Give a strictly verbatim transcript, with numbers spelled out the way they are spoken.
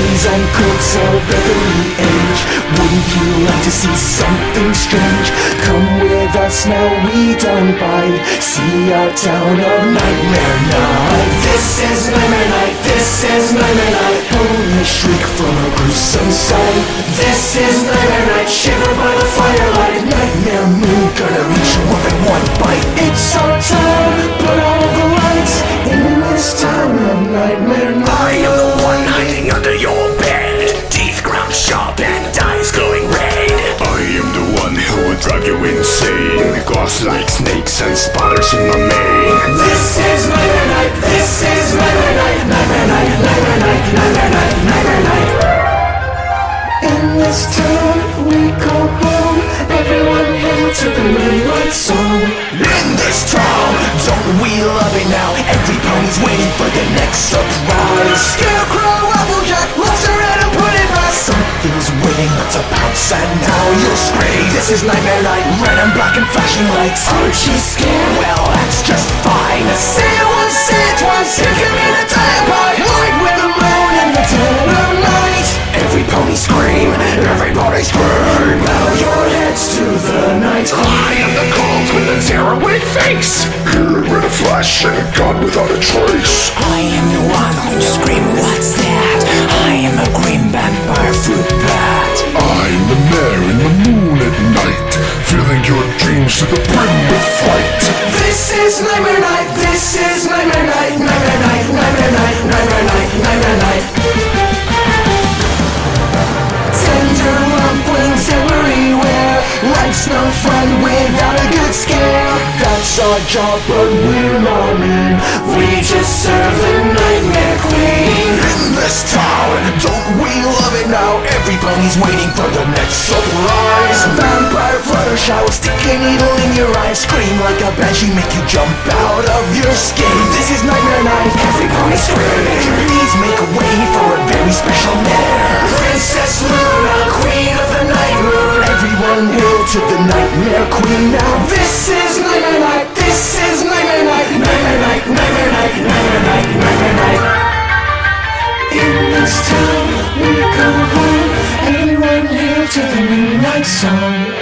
fairies and cooks of every age. Wouldn't you like to see something strange? Come with us now, we don't bite. See our town of Nightmare Night. This is Nightmare Night, this is Nightmare Night. Ponies shriek from a gruesome sight. This is Nightmare Night, shiver by the firelight. Nightmare Moon, gonna reach you up in one bite. It's our time, put all the lights in this town of Nightmare Night. I am the one hiding under your bed, teeth ground sharp and eyes glowing red. I am the one who would drive you insane, gloss like snakes and spotters in my mane. This is Nightmare Night, this is Nightmare Night. Nightmare Night, Nightmare Night, Nightmare Night, Nightmare Night. In this town we call home, everyone hail to the Nightlight song. In this town, don't we love it now? Every pony's waiting for the next surprise. Scarecrow, Applejack, Lobster, and a pudding pie. Something's waiting to pounce and now you'll scream. This is Nightmare Night, red and black and flashing lights. Aren't you scared? Well, that's just fine. Say it once, say it twice, you can mean a time by. Light with the moon in the dead of night. Every pony scream, every pony scream. Bow your heads to the night. I am the cold with a terror-wig face, here with a flash and a gun without a trace. I am the one who scream, what's that? I am a green vampire fruit bat. I'm the mayor in the moon at night, filling your dreams to the brim with fright. This is Nightmare Night, this is Nightmare Night. Nightmare Night, Nightmare Night, Nightmare Night, Nightmare Night. Tender lumplings everywhere, life's no fun without a good scare. That's our job, but we're not mean, we just serve the Nightmare Queen. In this town, don't we love it now? Every pony's waiting for the next surprise. Vampire Fluttershy will stick a needle in your eye, scream like a banshee, make you jump out of your skin. This is Nightmare Night, every pony scream. Please make way for a very special mare, Princess Luna, Queen of the Night Moon. Everyone hail to the Nightmare Queen now. This is Nightmare Night, this is Nightmare Night. Nightmare Night, Nightmare Night, Nightmare Night, Nightmare Night. In this town we go home, everyone hail to the Moonlight Song.